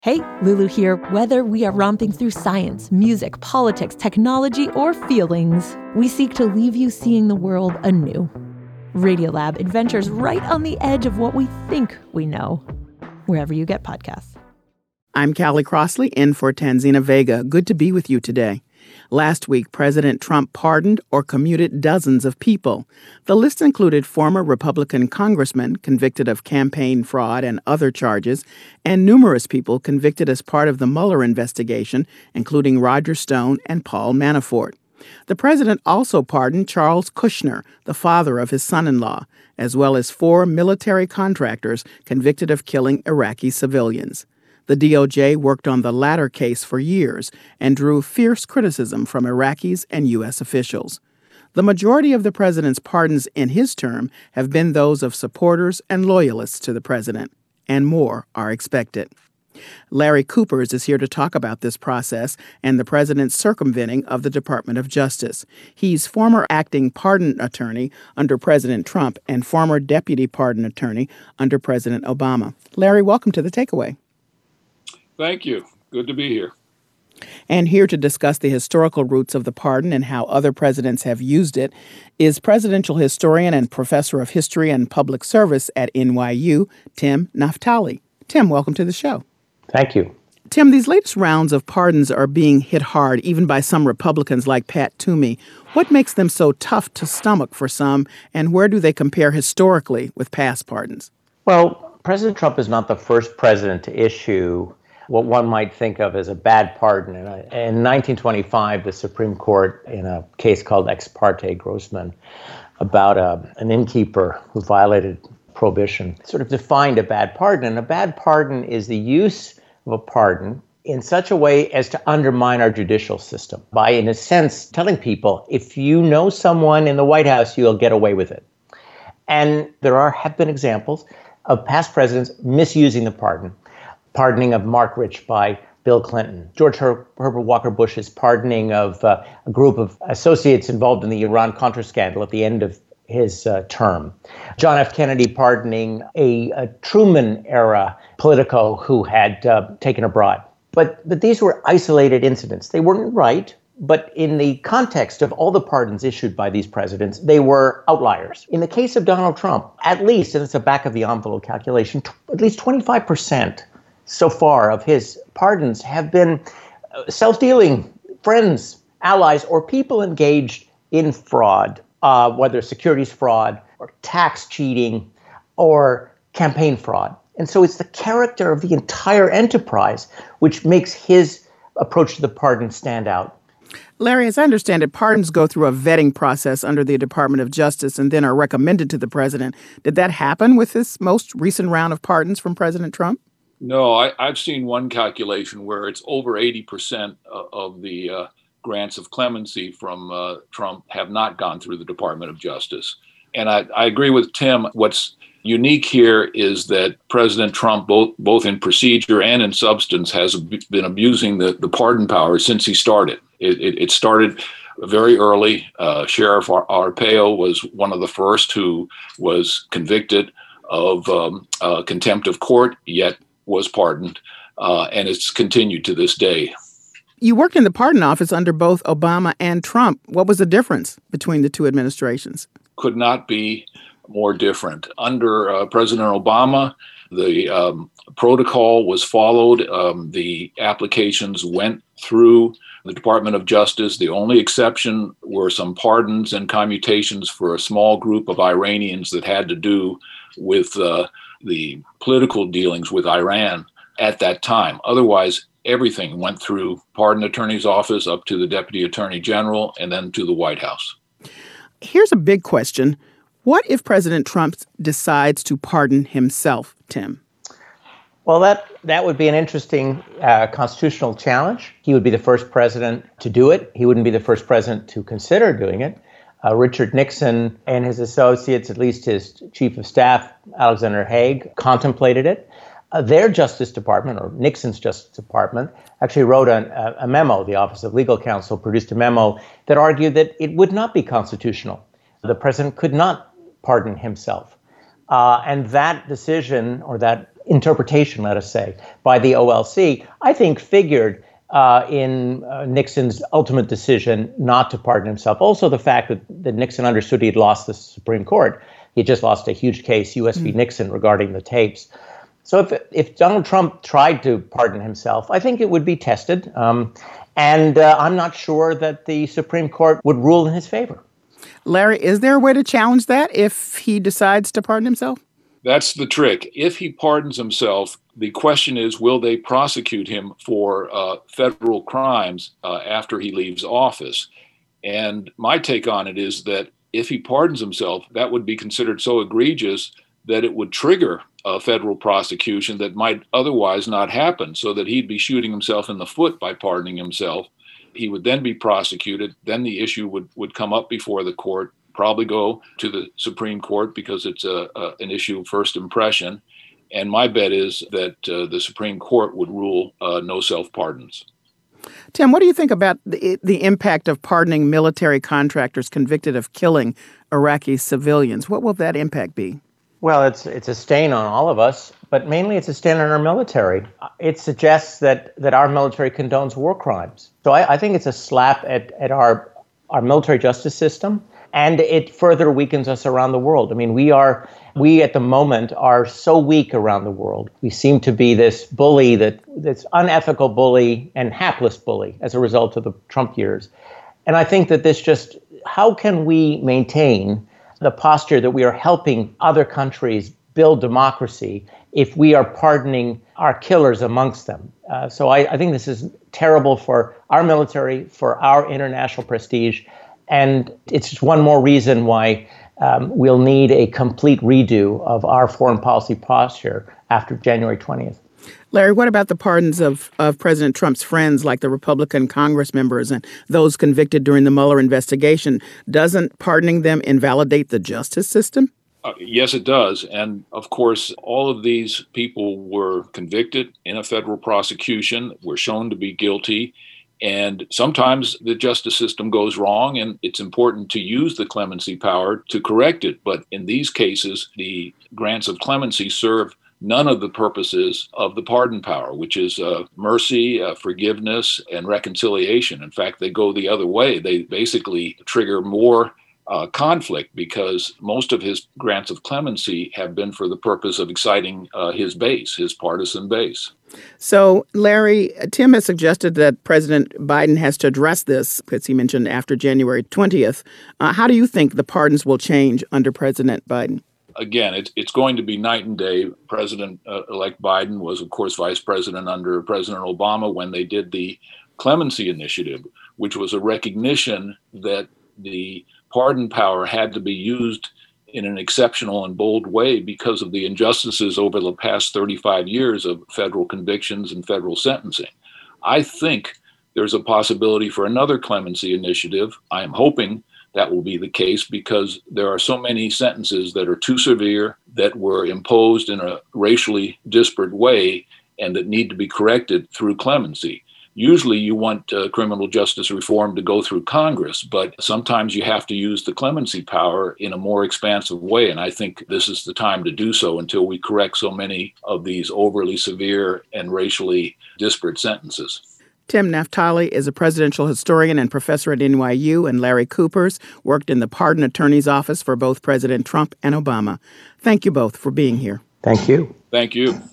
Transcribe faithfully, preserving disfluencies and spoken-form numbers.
Hey, Lulu here. Whether we are romping through science, music, politics, technology, or feelings, we seek to leave you seeing the world anew. Radiolab adventures right on the edge of what we think we know, wherever you get podcasts. I'm Callie Crossley, in for Tanzina Vega. Good to be with you today. Last week, President Trump pardoned or commuted dozens of people. The list included former Republican congressmen convicted of campaign fraud and other charges, and numerous people convicted as part of the Mueller investigation, including Roger Stone and Paul Manafort. The president also pardoned Charles Kushner, the father of his son-in-law, as well as four military contractors convicted of killing Iraqi civilians. The D O J worked on the latter case for years and drew fierce criticism from Iraqis and U S officials. The majority of the president's pardons in his term have been those of supporters and loyalists to the president, and more are expected. Larry Coopers is here to talk about this process and the president's circumventing of the Department of Justice. He's former acting pardon attorney under President Trump and former deputy pardon attorney under President Obama. Larry, welcome to The Takeaway. Thank you. Good to be here. And here to discuss the historical roots of the pardon and how other presidents have used it is presidential historian and professor of history and public service at N Y U, Tim Naftali. Tim, welcome to the show. Thank you. Tim, these latest rounds of pardons are being hit hard, even by some Republicans like Pat Toomey. What makes them so tough to stomach for some, and where do they compare historically with past pardons? Well, President Trump is not the first president to issue what one might think of as a bad pardon. In nineteen twenty-five, the Supreme Court, in a case called Ex parte Grossman, about a, an innkeeper who violated prohibition, sort of defined a bad pardon. And a bad pardon is the use of a pardon in such a way as to undermine our judicial system by, in a sense, telling people, if you know someone in the White House, you'll get away with it. And there are have been examples of past presidents misusing the pardon. Pardoning of Mark Rich by Bill Clinton, George Her- Herbert Walker Bush's pardoning of uh, a group of associates involved in the Iran-Contra scandal at the end of his uh, term, John F. Kennedy pardoning a, a Truman-era Politico who had uh, taken a bribe. But, but these were isolated incidents. They weren't right, but in the context of all the pardons issued by these presidents, they were outliers. In the case of Donald Trump, at least, and it's a back-of-the-envelope calculation, t- at least twenty-five percent so far of his pardons have been self-dealing friends, allies, or people engaged in fraud, uh, whether securities fraud or tax cheating or campaign fraud. And so it's the character of the entire enterprise which makes his approach to the pardon stand out. Larry, as I understand it, pardons go through a vetting process under the Department of Justice and then are recommended to the president. Did that happen with this most recent round of pardons from President Trump? No, I, I've seen one calculation where it's over eighty percent of the uh, grants of clemency from uh, Trump have not gone through the Department of Justice. And I, I agree with Tim. What's unique here is that President Trump, both both in procedure and in substance, has been abusing the, the pardon power since he started. It, it, it started very early. Uh, Sheriff Ar- Arpaio was one of the first who was convicted of um, uh, contempt of court, yet was pardoned, uh, and it's continued to this day. You worked in the pardon office under both Obama and Trump. What was the difference between the two administrations? Could not be more different. Under uh, President Obama, the um, protocol was followed. Um, the applications went through the Department of Justice. The only exception were some pardons and commutations for a small group of Iranians that had to do with uh, the political dealings with Iran at that time. Otherwise, everything went through pardon attorney's office up to the deputy attorney general and then to the White House. Here's a big question. What if President Trump decides to pardon himself, Tim? Well, that, that would be an interesting uh, constitutional challenge. He would be the first president to do it. He wouldn't be the first president to consider doing it. Uh, Richard Nixon and his associates, at least his chief of staff, Alexander Haig, contemplated it. Uh, their Justice Department, or Nixon's Justice Department, actually wrote a, a memo. The Office of Legal Counsel produced a memo that argued that it would not be constitutional. The president could not pardon himself. Uh, and that decision, or that interpretation, let us say, by the O L C, I think figured uh, in uh, Nixon's ultimate decision not to pardon himself. Also, the fact that, that Nixon understood he had lost the Supreme Court. He just lost a huge case, U S v. Mm. Nixon, regarding the tapes. So if if Donald Trump tried to pardon himself, I think it would be tested. Um, and uh, I'm not sure that the Supreme Court would rule in his favor. Larry, is there a way to challenge that if he decides to pardon himself? That's the trick. If he pardons himself, the question is, will they prosecute him for uh, federal crimes uh, after he leaves office? And my take on it is that if he pardons himself, that would be considered so egregious that it would trigger a federal prosecution that might otherwise not happen, so that he'd be shooting himself in the foot by pardoning himself. He would then be prosecuted. Then the issue would, would come up before the court, probably go to the Supreme Court because it's a, a, an issue of first impression. And my bet is that uh, the Supreme Court would rule uh, no self-pardons. Tim, what do you think about the, the impact of pardoning military contractors convicted of killing Iraqi civilians? What will that impact be? Well, it's it's a stain on all of us, but mainly it's a stain on our military. It suggests that that our military condones war crimes. So I, I think it's a slap at, at our our military justice system, and it further weakens us around the world. I mean, we are we at the moment are so weak around the world. We seem to be this bully, that this unethical bully and hapless bully as a result of the Trump years. And I think that this just, how can we maintain the posture that we are helping other countries build democracy if we are pardoning our killers amongst them? Uh, so I, I think this is terrible for our military, for our international prestige, and it's just one more reason why um, we'll need a complete redo of our foreign policy posture after January twentieth. Larry, what about the pardons of, of President Trump's friends, like the Republican Congress members and those convicted during the Mueller investigation? Doesn't pardoning them invalidate the justice system? Uh, yes, it does. And of course, all of these people were convicted in a federal prosecution, were shown to be guilty. And sometimes the justice system goes wrong, and it's important to use the clemency power to correct it. But in these cases, the grants of clemency serve none of the purposes of the pardon power, which is uh, mercy, uh, forgiveness, and reconciliation. In fact, they go the other way. They basically trigger more uh, conflict, because most of his grants of clemency have been for the purpose of exciting uh, his base, his partisan base. So, Larry, Tim has suggested that President Biden has to address this, because he mentioned after January twentieth. Uh, how do you think the pardons will change under President Biden? Again, it's it's going to be night and day. President-elect Biden was, of course, vice president under President Obama when they did the clemency initiative, which was a recognition that the pardon power had to be used in an exceptional and bold way because of the injustices over the past thirty-five years of federal convictions and federal sentencing. I think there's a possibility for another clemency initiative. I am hoping that will be the case, because there are so many sentences that are too severe, that were imposed in a racially disparate way, and that need to be corrected through clemency. Usually you want uh, criminal justice reform to go through Congress, but sometimes you have to use the clemency power in a more expansive way. And I think this is the time to do so until we correct so many of these overly severe and racially disparate sentences. Tim Naftali is a presidential historian and professor at N Y U, and Larry Coopers worked in the pardon attorney's office for both President Trump and Obama. Thank you both for being here. Thank you. Thank you.